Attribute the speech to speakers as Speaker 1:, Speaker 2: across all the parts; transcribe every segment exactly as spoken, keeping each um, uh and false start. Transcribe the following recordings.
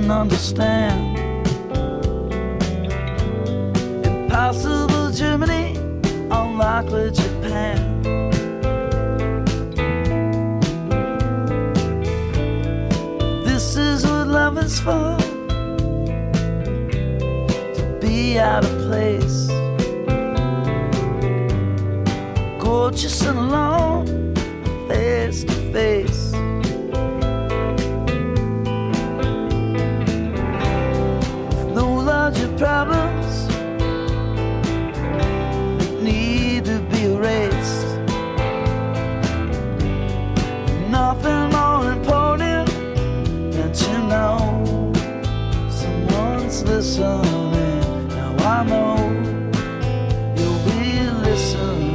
Speaker 1: couldn't understand. Impossible Germany, unlikely Japan. This is what love is for, to be out of place, gorgeous and alone, face to face. With no larger problems that need to be erased, nothing more important than to know someone's listening. Now I know you'll be listening.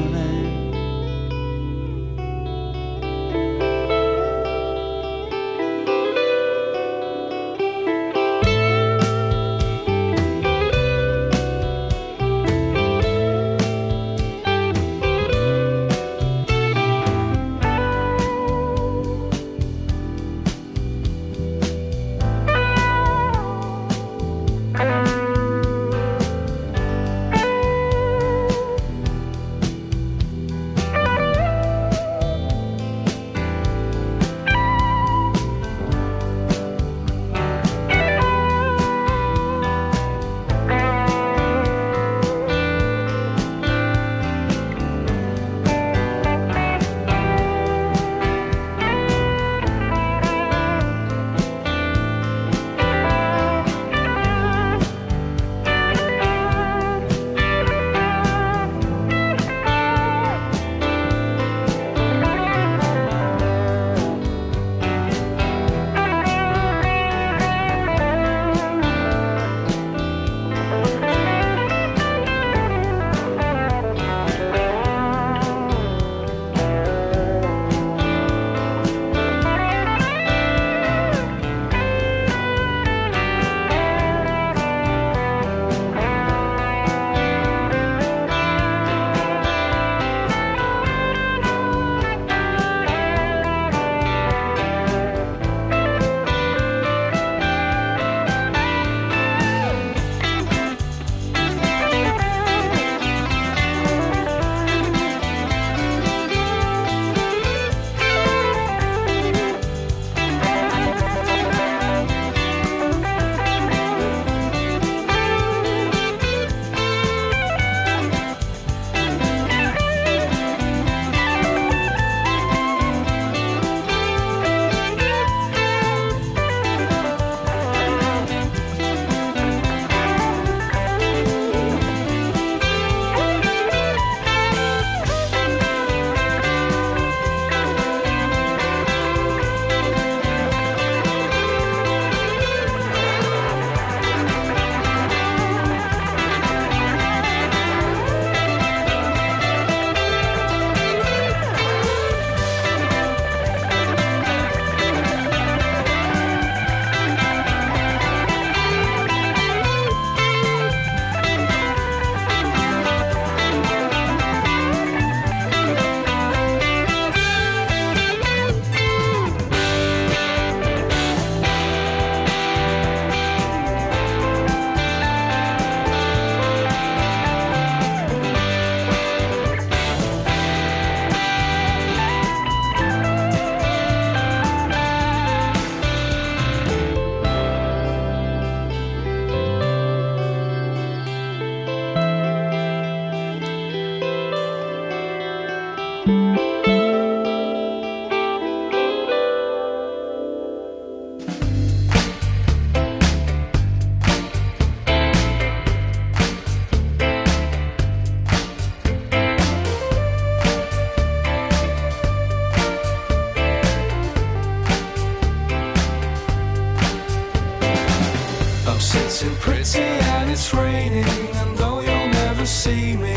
Speaker 2: Sitting pretty and it's raining, and though you'll never see me,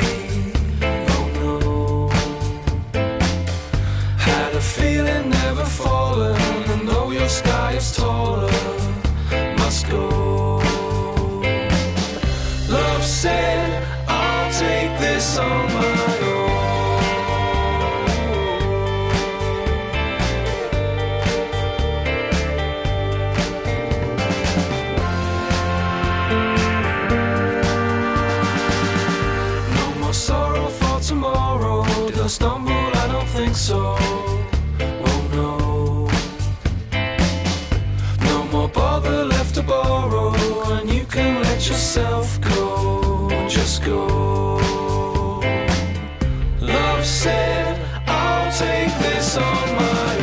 Speaker 2: oh no, had a feeling never fallen, and though your sky is taller, must go. Love said, I'll take this on my own. yourself go, just go. Love said, I'll take this on my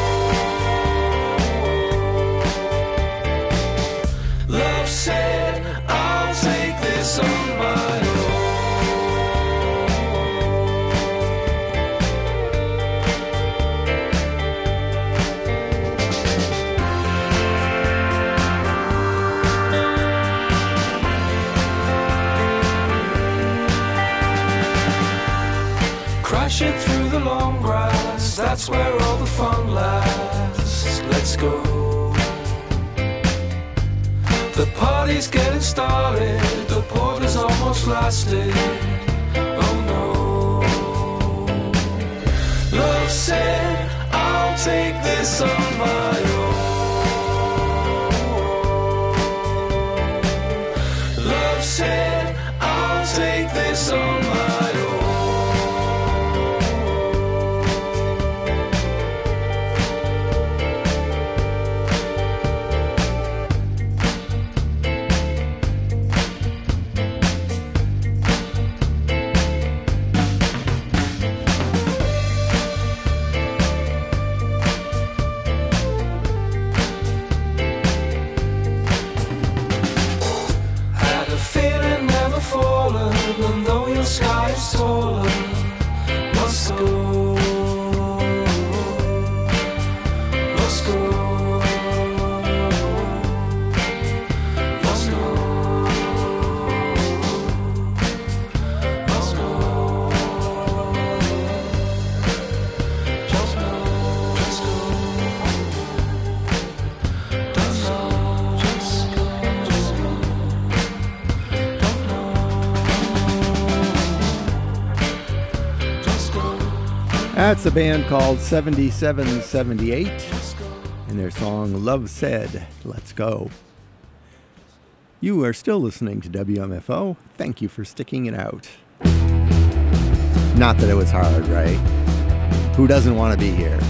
Speaker 2: own. Love said, I'll take this on my own. Crashing through the long grass, that's where all the fun lasts. Let's go. The party's getting started, the porter's almost lasted. Oh no. Love said, I'll take this on my own. Love said, I'll take this on my own. And though your sky is taller, must go, must go, must go, must go, just go, just go, don't know, just go, just go, don't know.
Speaker 3: That's a band called seventy-seven seventy-eight and their song Love Said, Let's Go. You are still listening to W M F O. Thank you for sticking it out. Not that it was hard, right? Who doesn't want to be here?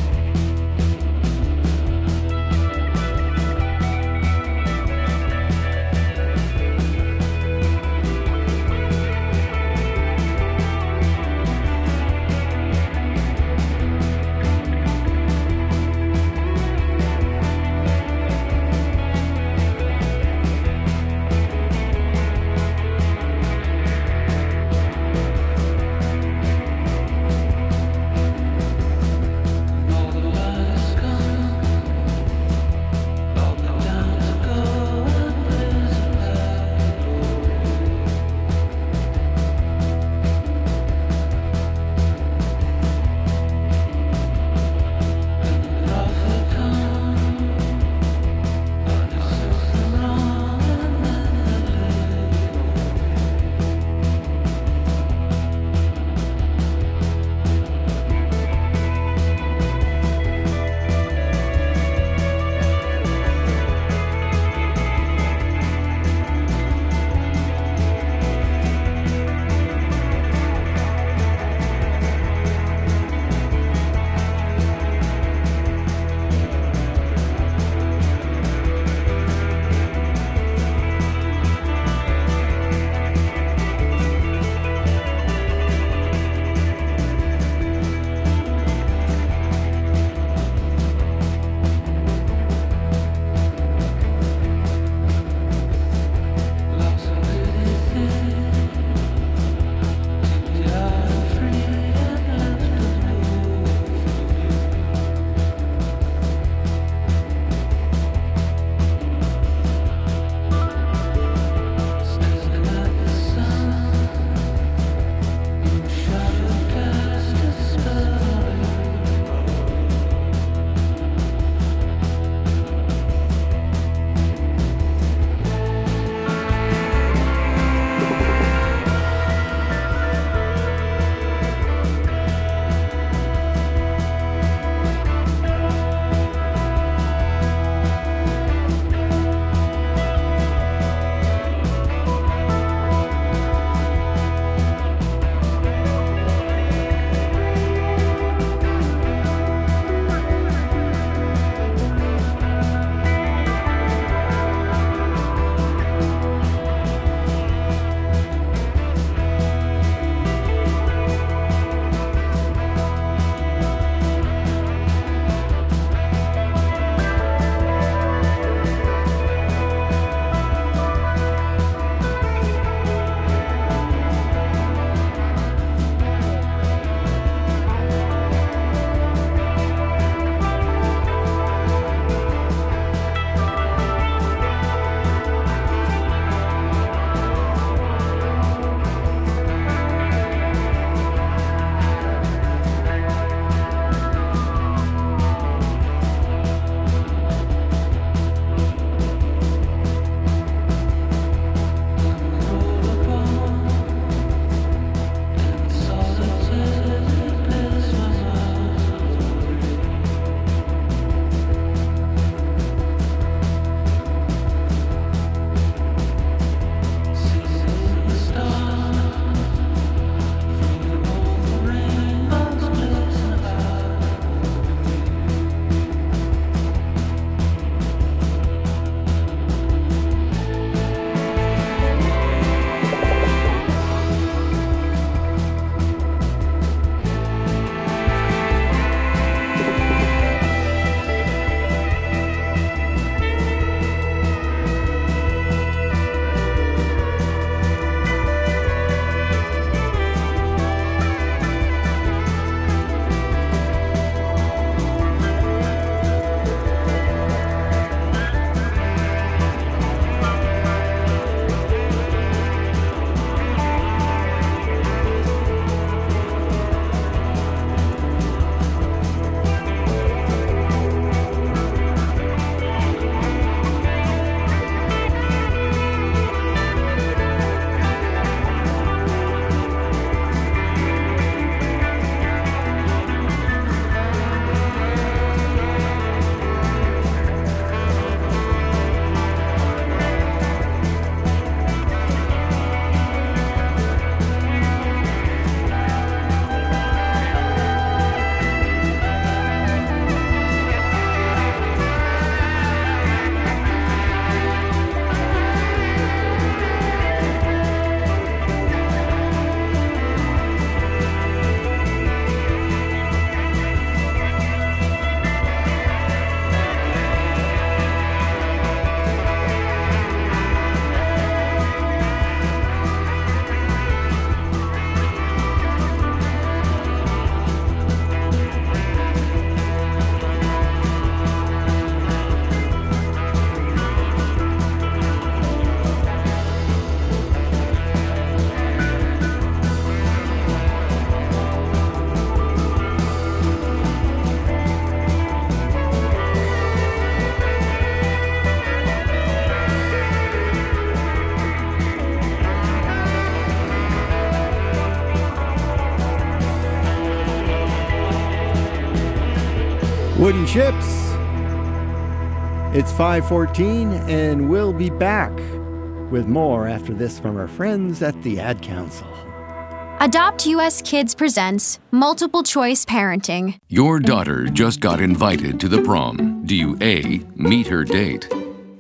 Speaker 3: Wooden Chips. It's five fourteen, and we'll be back with more after this from our friends at the Ad Council.
Speaker 4: Adopt U S Kids presents Multiple Choice Parenting.
Speaker 5: Your daughter just got invited to the prom. Do you A, meet her date?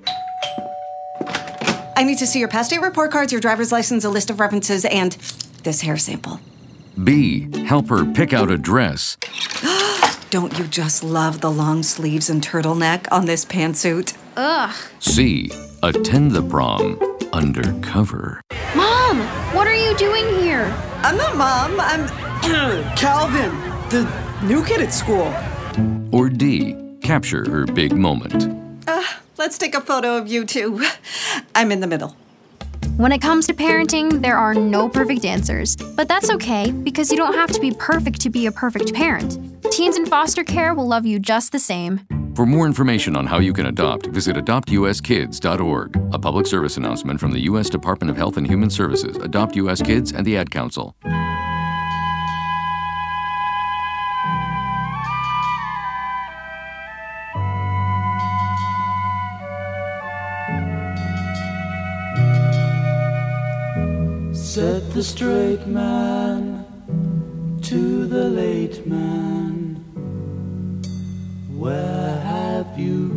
Speaker 6: I need to see your past date report cards, your driver's license, a list of references, and this hair sample.
Speaker 5: B, help her pick out a dress.
Speaker 6: Don't you just love the long sleeves and turtleneck on this pantsuit?
Speaker 4: Ugh.
Speaker 5: C, attend the prom undercover.
Speaker 4: Mom, what are you doing here?
Speaker 6: I'm not Mom, I'm Calvin, the new kid at school.
Speaker 5: Or D, capture her big moment.
Speaker 6: Uh, let's take a photo of you two. I'm in the middle.
Speaker 4: When it comes to parenting, there are no perfect answers. But that's okay, because you don't have to be perfect to be a perfect parent. Teens in foster care will love you just the same.
Speaker 5: For more information on how you can adopt, visit adopt u s kids dot org. A public service announcement from the U S Department of Health and Human Services, Adopt U S Kids, and the Ad Council.
Speaker 1: Said the straight man to the late man, where have you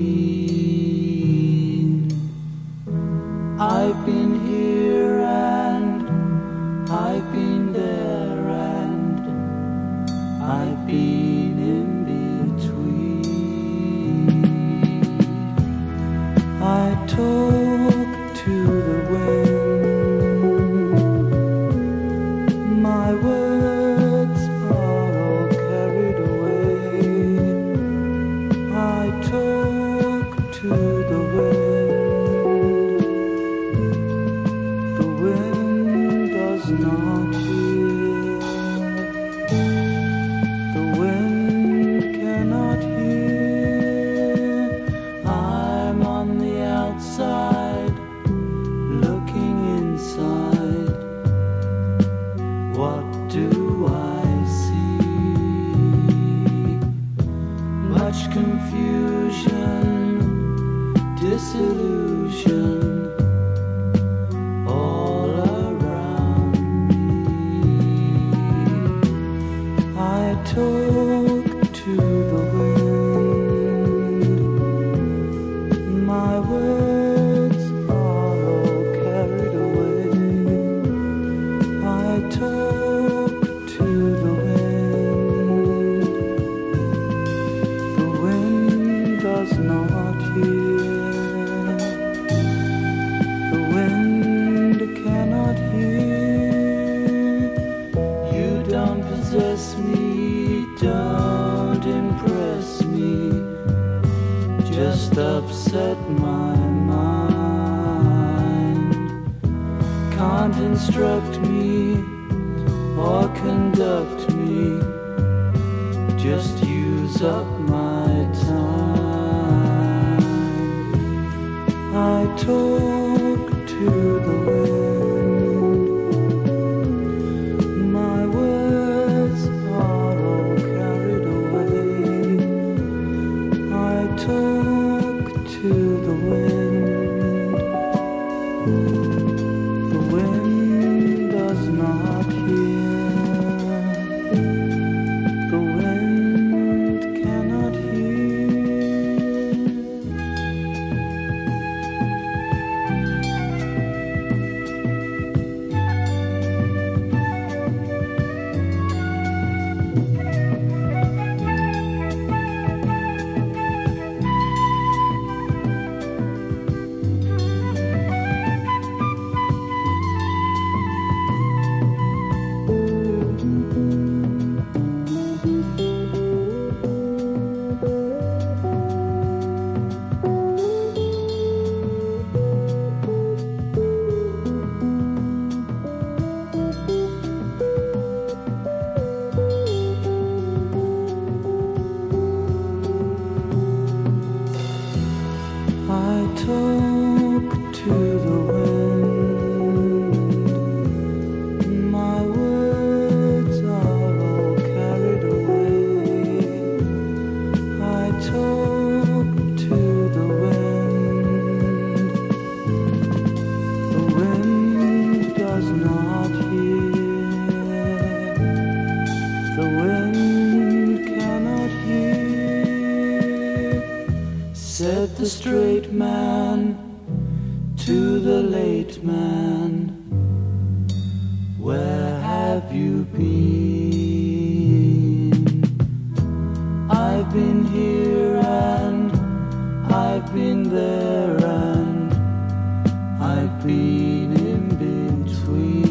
Speaker 1: been? I've been here and I've been there and I've been in between. I talk to the wind. My words are all carried away. I talk to the wind. The wind does not hear. The wind cannot hear. I'm on the outside, looking inside. What do I see? Much confusion, disillusion, all around me. I talk to the wind. My words are all carried away. I talk to the wind. The wind does not hear. The wind cannot hear. You don't possess me, don't impress me. Just upset my mind. Can't instruct me or conduct me, just use up my time. I talk to the wind. My words are all carried away. I talk to the wind. The wind does not hear. The wind cannot hear. great man, to the late man, where have you been? I've been here and I've been there and I've been in between.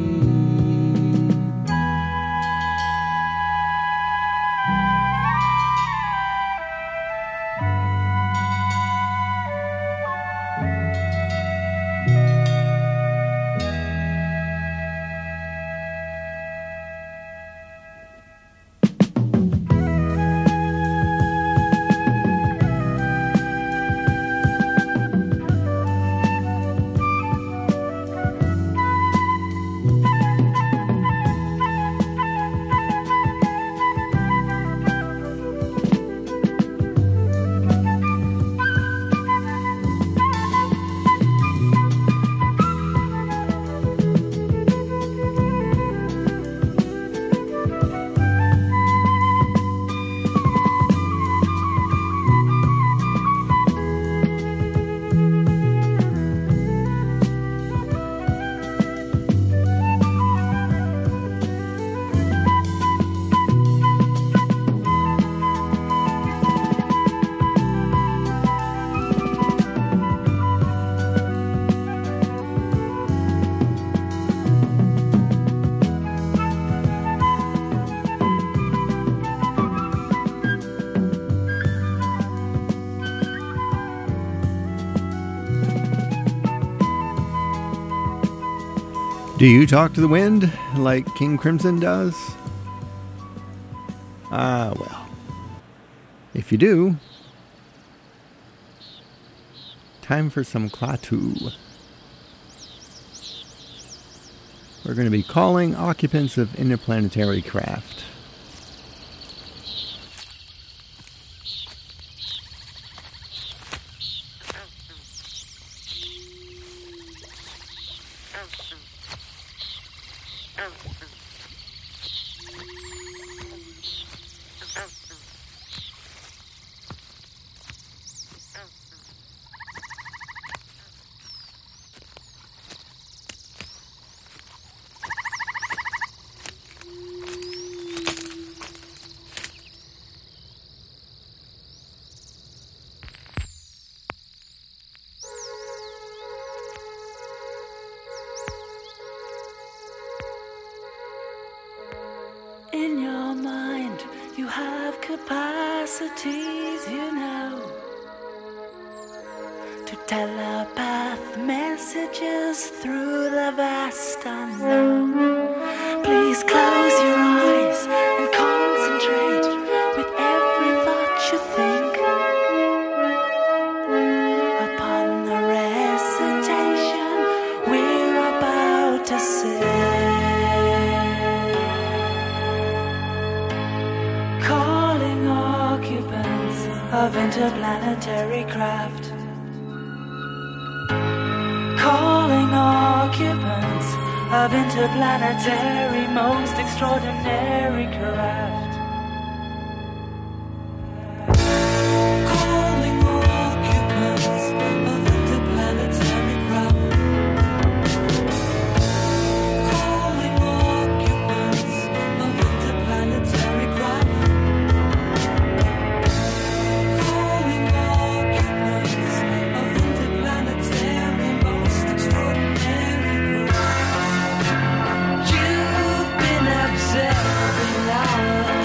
Speaker 3: Do you talk to the wind like King Crimson does? Ah, well. If you do, time for some Klaatu. We're going to be calling occupants of interplanetary craft.
Speaker 1: In your mind, you have capacities, you know, to telepath messages through the vast unknown. Please close your eyes and concentrate with every thought you think upon the recitation we're about to sing. Of interplanetary craft, calling occupants of interplanetary most extraordinary craft. Calling occupants of interplanetary craft. Calling occupants of interplanetary craft. You've been observing our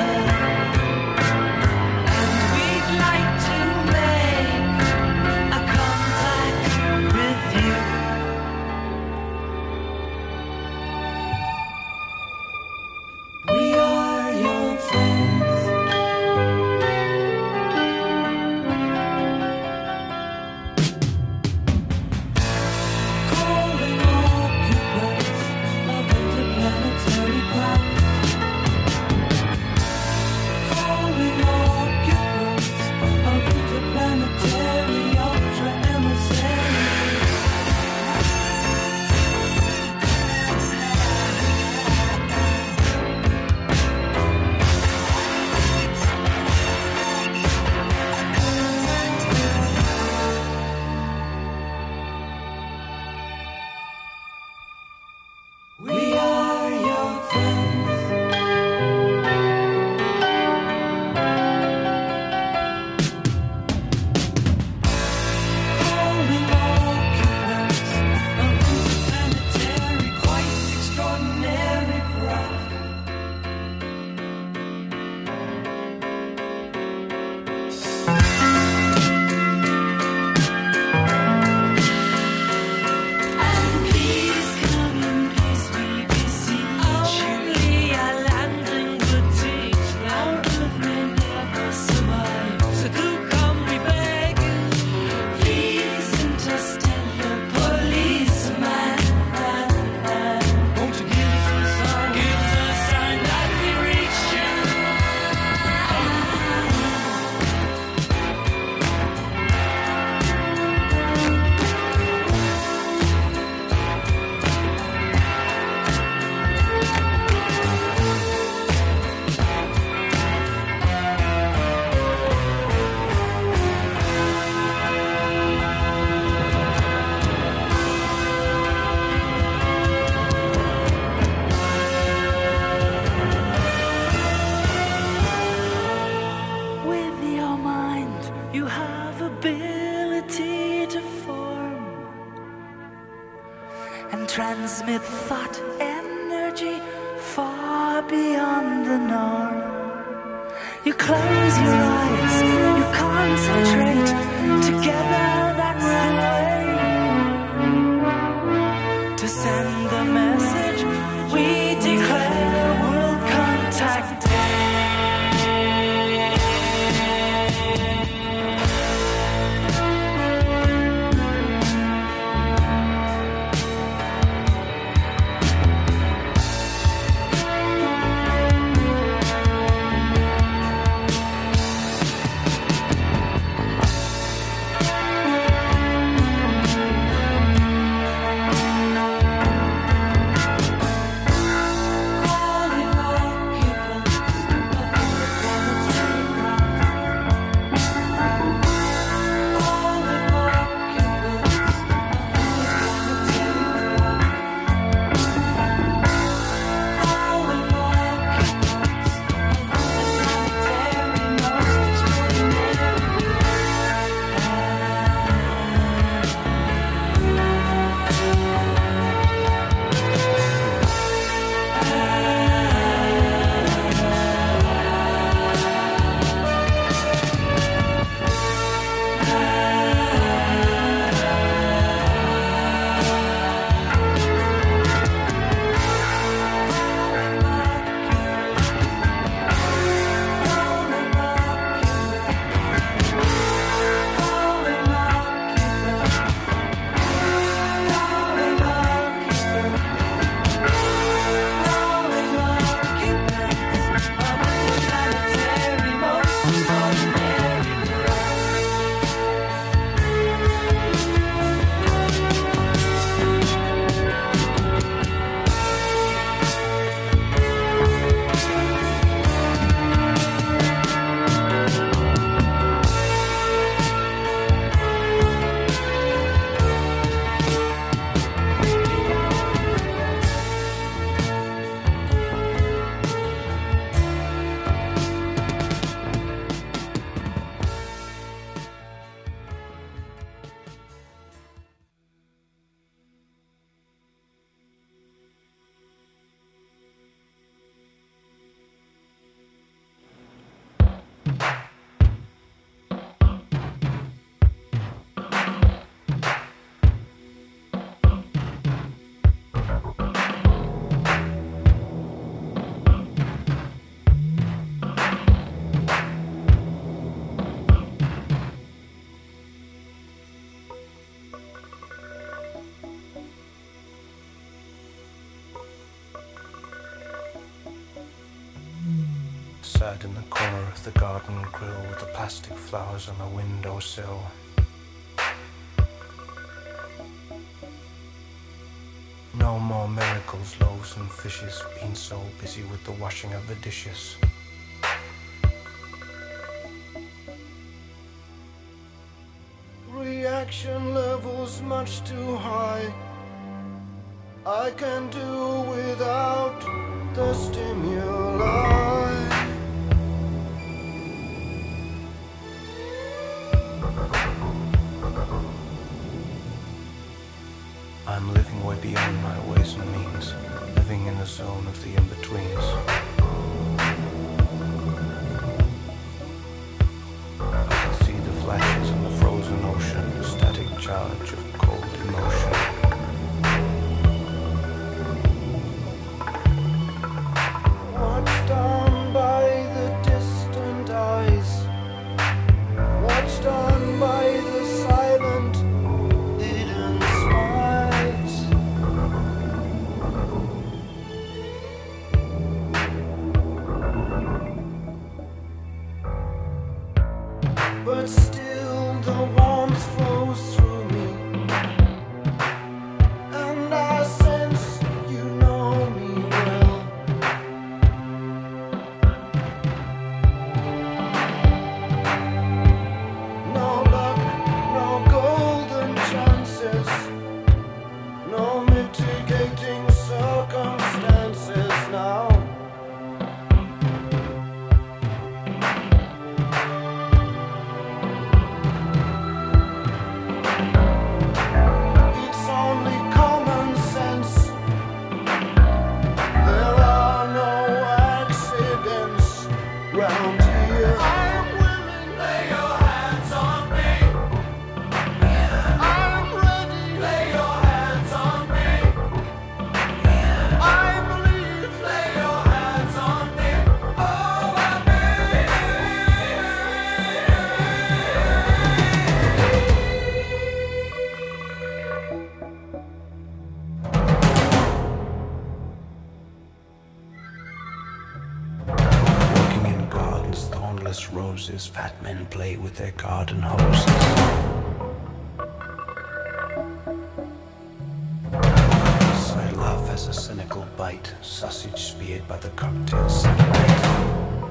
Speaker 1: transmit thought energy far beyond the norm. You close your eyes, you concentrate, together that's the way to send the message we declare world contact day.
Speaker 7: Sat in the corner of the garden grill with the plastic flowers on the windowsill. No more miracles, loaves and fishes, been so busy with the washing of the dishes. Reaction levels much too high. I can do without the stimuli. I'm living way beyond my ways and means, living in the zone of the in-betweens. I can see the flashes on the frozen ocean, the static charge of cold emotion. Watched on by the distant eyes, watched on by the silent, hidden smiles. But still the warmth flows through me. colorless roses, fat men play with their garden hoses. I laugh as a cynical bite, sausage speared by the cocktail sunlight.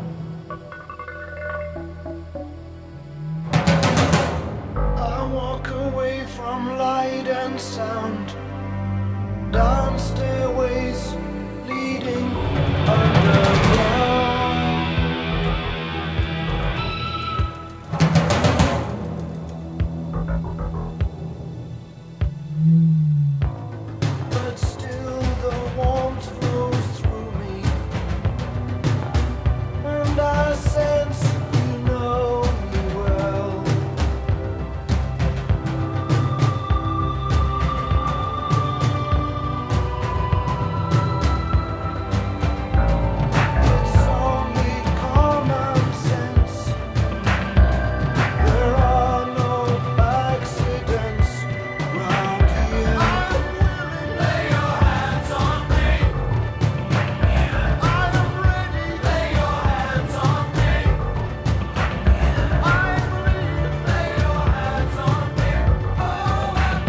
Speaker 7: I walk away from light and sound, down stairways leading underground. But still the warmth flows through me, and I sense you know me well. It's only common sense. There are no accidents round here. I'm willing, lay your hands on me. I am ready, lay your hands on me. I believe, lay your hands on me. Oh, I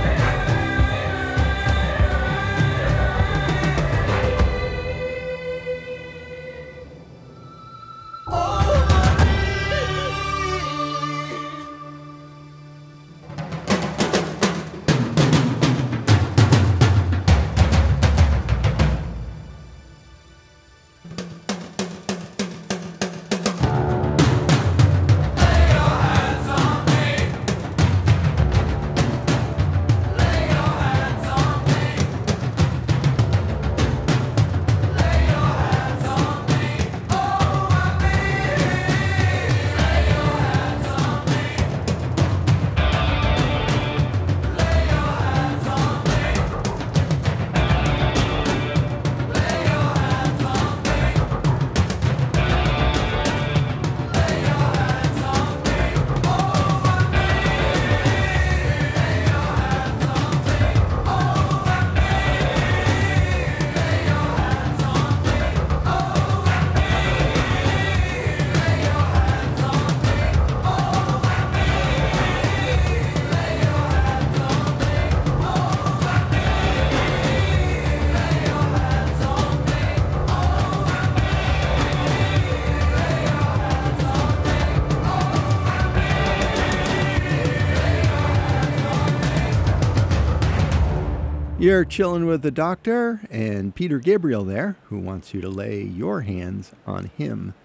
Speaker 3: You're chilling with the doctor and Peter Gabriel there, who wants you to lay your hands on him.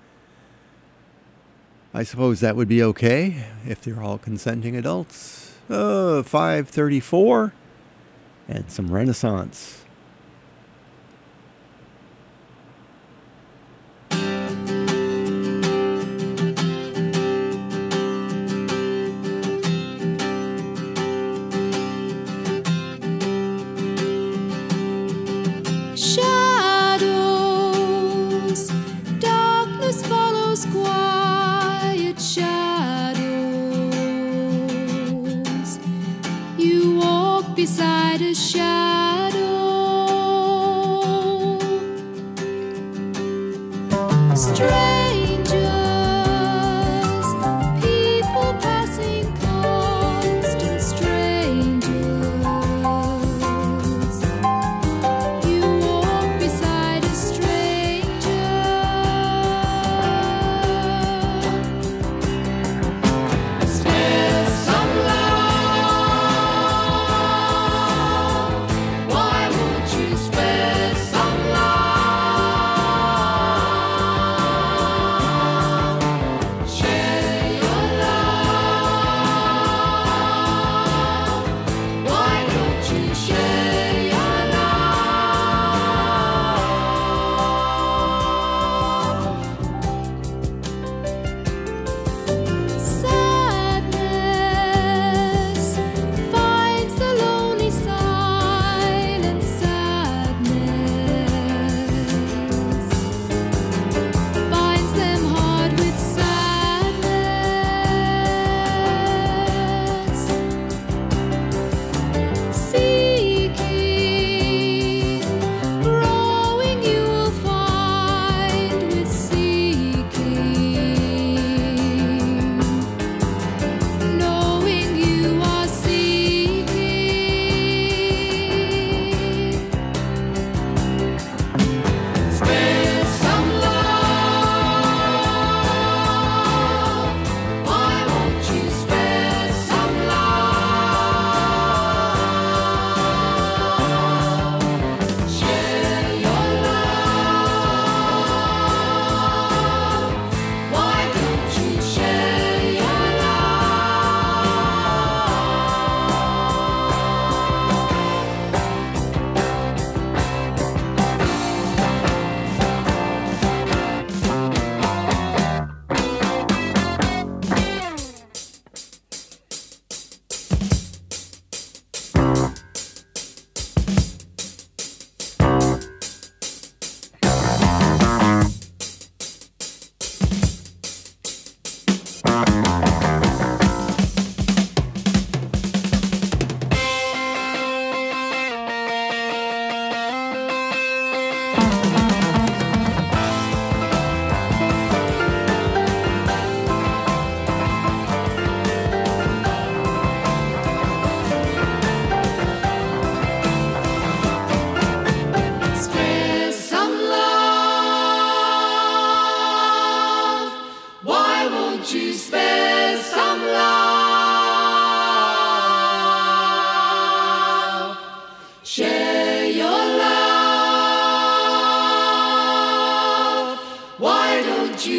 Speaker 3: I suppose that would be okay if they're all consenting adults. Uh, five thirty-four and some Renaissance.
Speaker 8: Shadows, darkness follows quiet shadows. You walk beside a shadow. Strangers, people passing, constant strangers. You walk beside a stranger. Spare some love.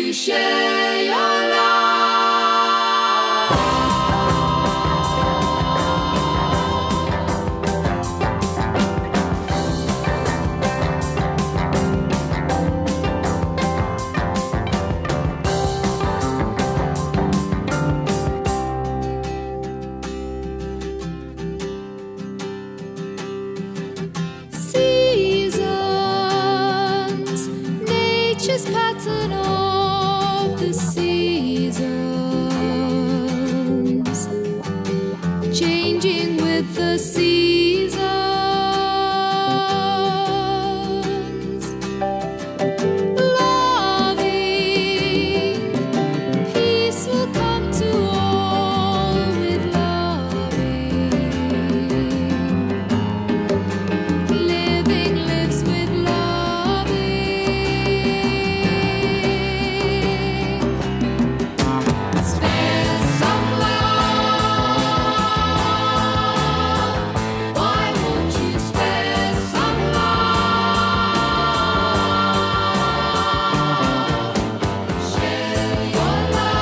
Speaker 8: you share your love? Seasons, nature's pattern of the seasons, changing with the seasons. Loving, peace will come to all with loving. Living lives with loving. Spare some love. Why won't you spare some love? Share your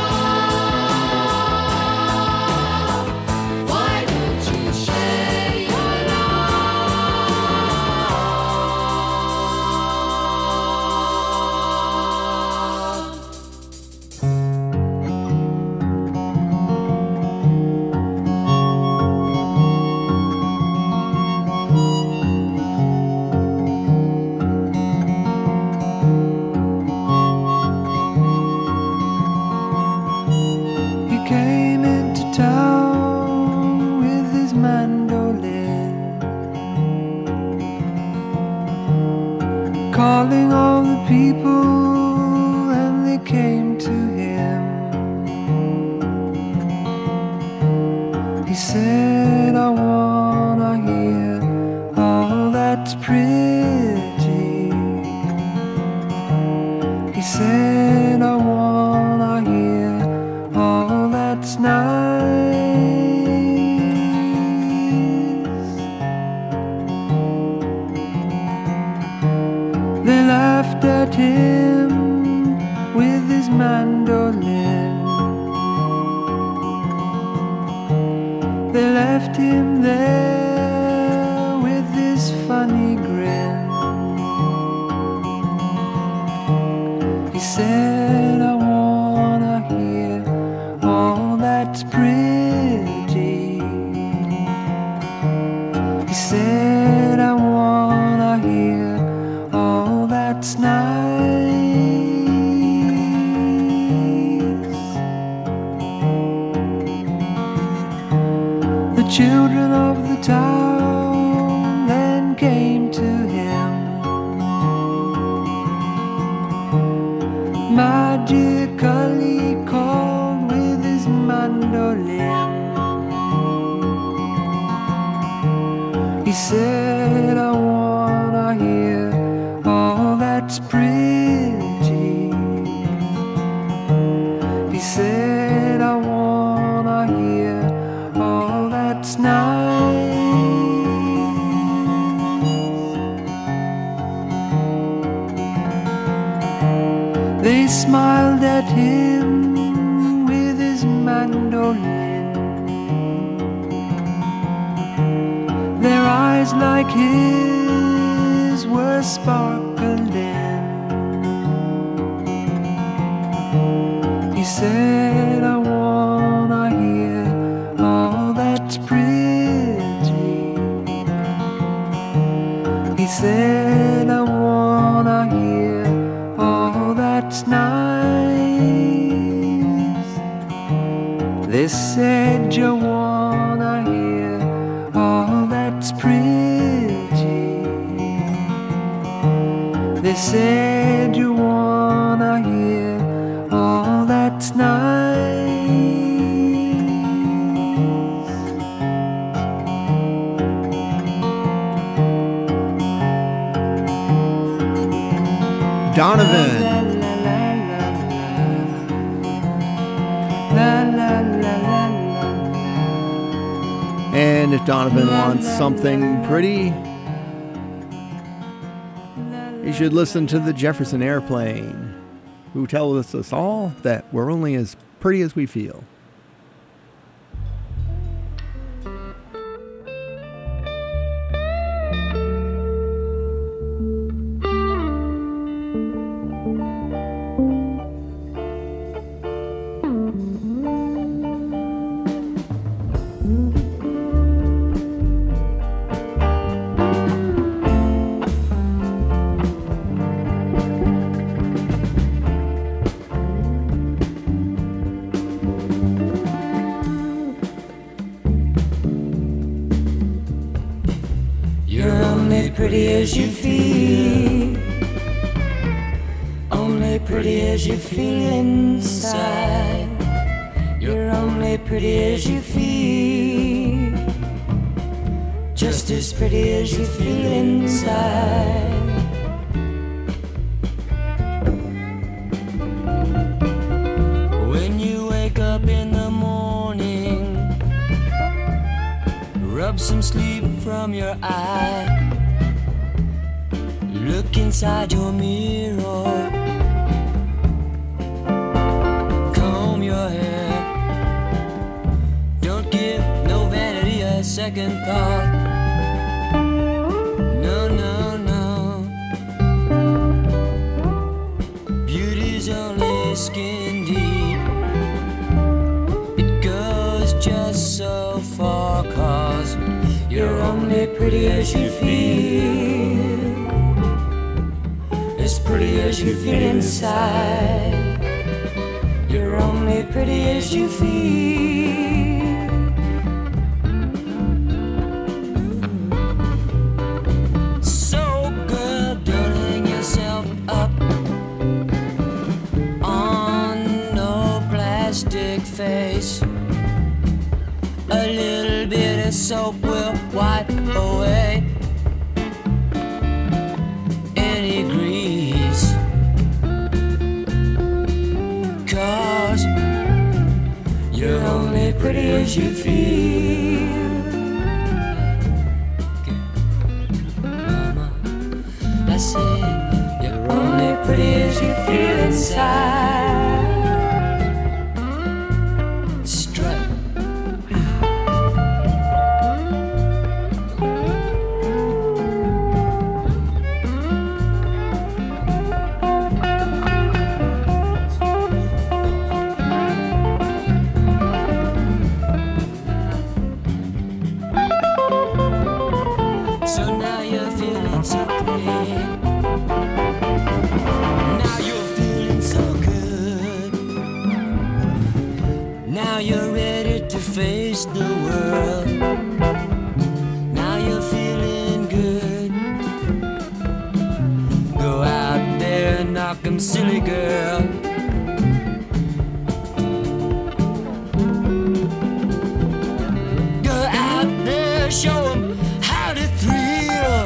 Speaker 8: love. Why don't you share your love?
Speaker 2: He came into town with his mandolin, calling all the people, and they came to him. He said, I wanna hear all that's pretty. He said, I wanna hear all that's nice. They laughed at him with his mandolin. They left him there with his funny grin. He said, I wanna hear all that's pretty. He said, I wanna hear all that's nice. The children of the town then came to him. Magically called with his mandolin. He said, I wanna hear all that's pretty. He said, I wanna hear all that's nice. They smiled at him with his mandolin. Their eyes like his were sparkling. He said, I wanna hear all that's pretty. He said, I wanna hear all that's nice. They said, you wanna hear all that's pretty. They said, you wanna hear all that's nice.
Speaker 3: Donovan. And if Donovan wants something pretty, you should listen to the Jefferson Airplane who tells us all that we're only as pretty as we feel.
Speaker 1: You're only pretty as you feel, only pretty as you feel inside. You're only pretty as you feel, just as pretty as you feel inside. When you wake up in the morning, rub some sleep from your eye. Look inside your mirror, comb your hair. Don't give no vanity a second thought. No, no, no. Beauty's only skin deep. It goes just so far, 'cause you're only pretty as you feel, as pretty as you feel inside. You're only pretty as you feel. So girl, don't hang yourself up on no plastic face. A little bit of soap will wipe away any grease. 'Cause you're only pretty as you feel. Mama, I say you're only pretty as you feel inside. Strut. So now you're feeling so pretty. Now you're feeling so good. Now you're ready to face the world. Now you're feeling good. Go out there and knock 'em silly, girl. Go out there, show 'em how to thrill.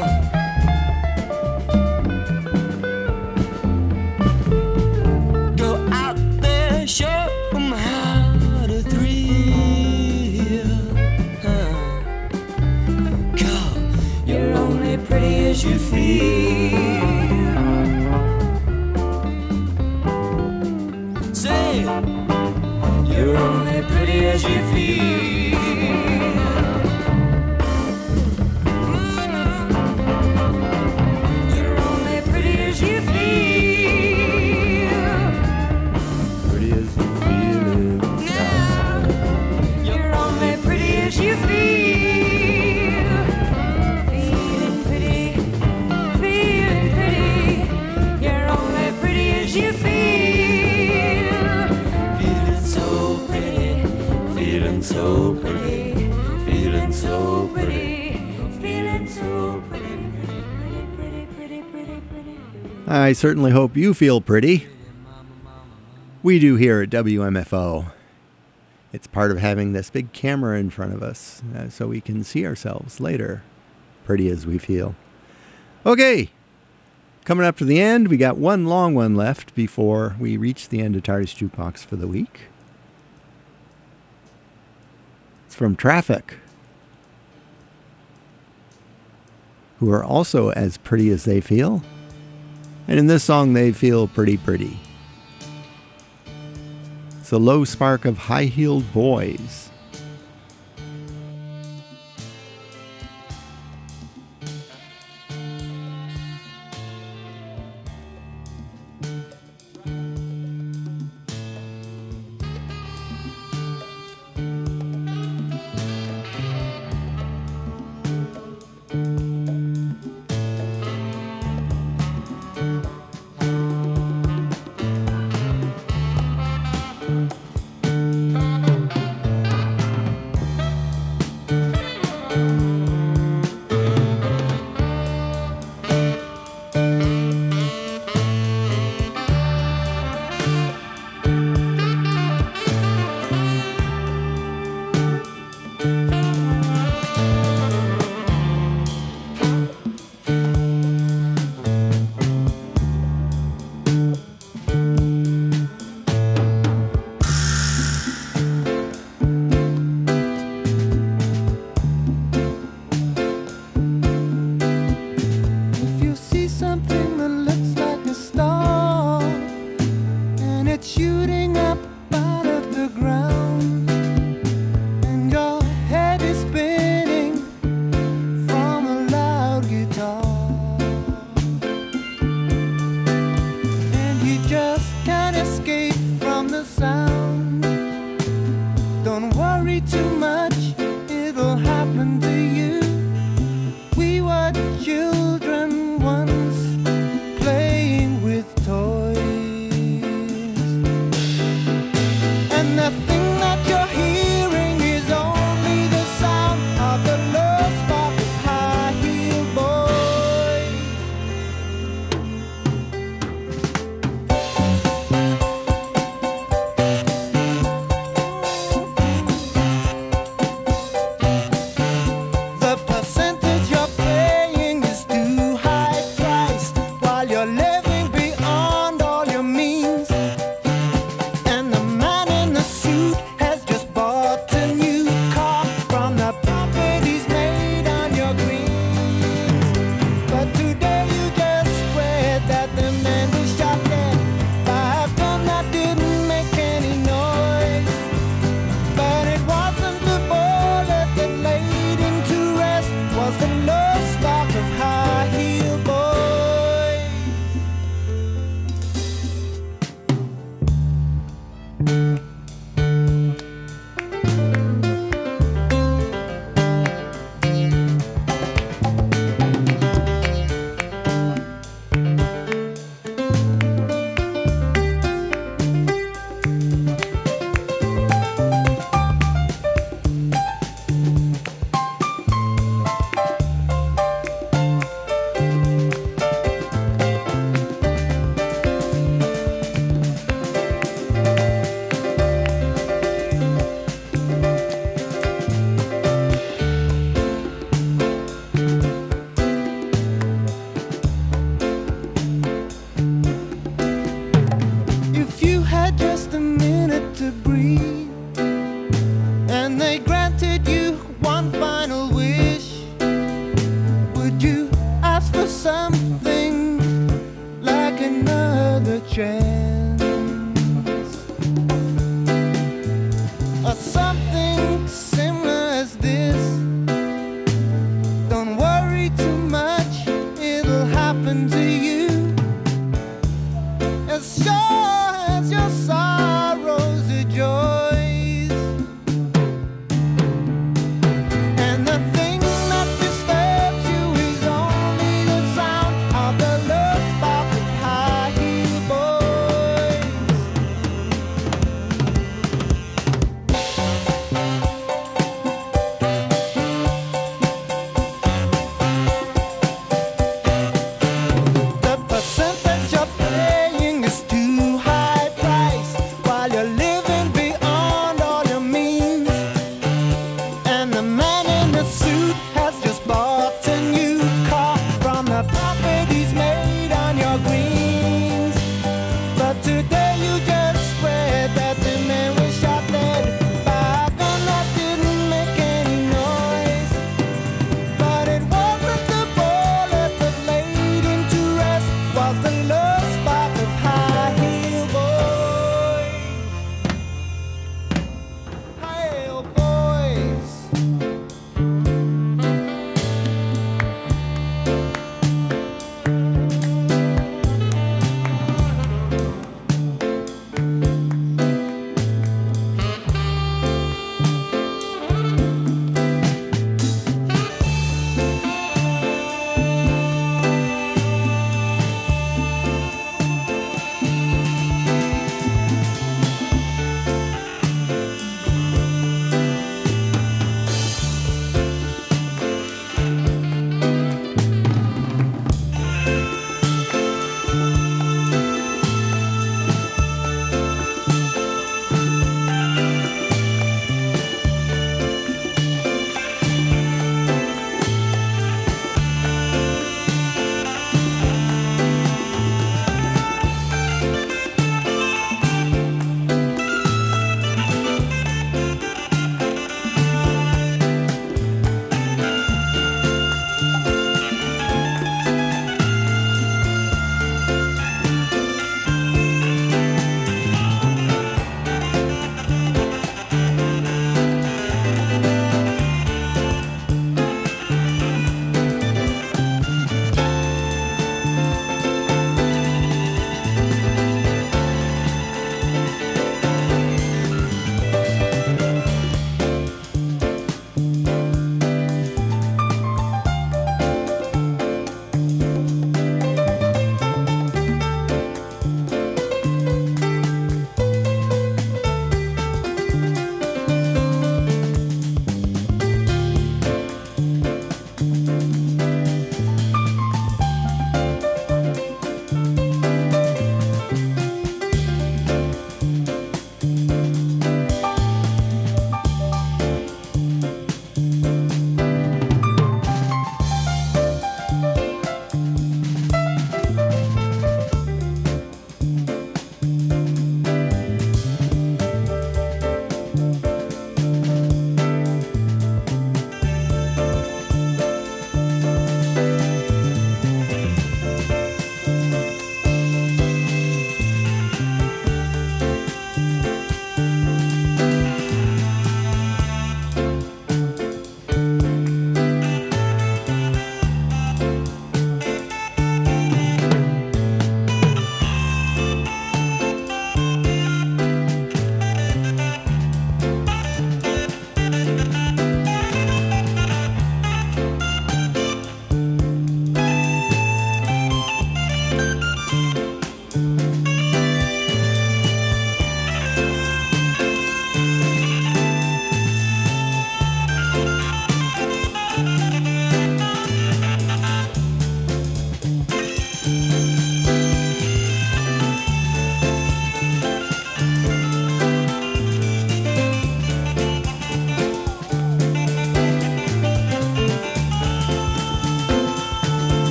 Speaker 1: Go out there, show 'em how to thrill. Huh. Go, you're only pretty as you feel. Say, you're only pretty as you feel. You're only pretty as you feel.
Speaker 3: Pretty as you feel inside.
Speaker 1: You're only pretty as you feel. Feeling pretty, feeling pretty. You're only pretty as you feel. Feeling so pretty, feeling so pretty, feeling so pretty, feeling so pretty, pretty, pretty, pretty, pretty.
Speaker 3: I certainly hope you feel pretty. We do here at W M F O. It's part of having this big camera in front of us uh, so we can see ourselves later, pretty as we feel. Okay, coming up to the end, we got one long one left before we reach the end of TARDIS Jukebox for the week. It's from Traffic, who are also as pretty as they feel. And in this song, they feel pretty pretty. the low spark of High-Heeled Boys.
Speaker 7: If you see something that looks like a star and it's shooting up out of the ground and your head is spinning from a loud guitar and you just can't escape from the sound, don't worry too much, it'll happen to you. We were children once playing with toys, and the thing that you're hearing is only the sound of the low spark of High-Heeled Boys. The percentage you're paying is too high price while you're living beyond all your means. And the man in the suit has just bought a new car from the profit he's made on your greens. But today you just read that the man was shot dead by a gun that didn't make any noise. But it wasn't the bullet that laid him to rest, was the low spark of High-Heeled Boys. If you had just a minute to breathe and they granted you one final wish, would you ask for something like another chance? Or something similar as this? Don't worry too much, it'll happen to you. As sure as your sorrows are joys, and the thing that disturbs you is only the sound of the low spark of High-Heeled Boys.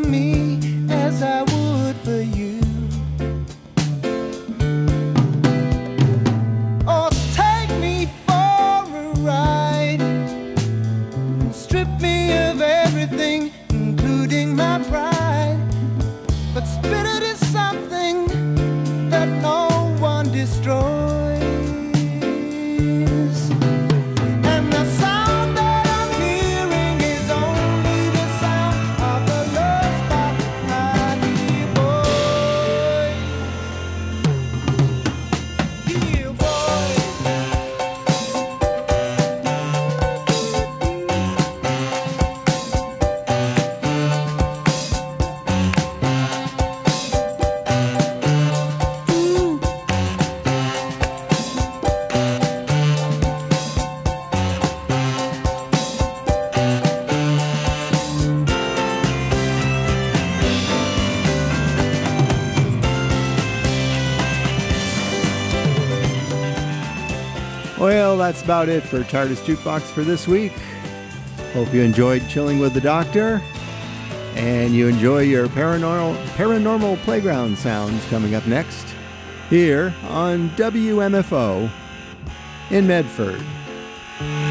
Speaker 7: me as I would for you. Or take me for a ride, strip me of everything, including my pride. But spirit is something that no one destroys. And the sound that I'm hearing is only the sound of the love spot I hear, boy. Hear, boy.
Speaker 3: Well, that's about it for TARDIS Jukebox for this week. Hope you enjoyed chilling with the Doctor, and you enjoy your paranormal, paranormal playground sounds coming up next, here on W M F O in Medford.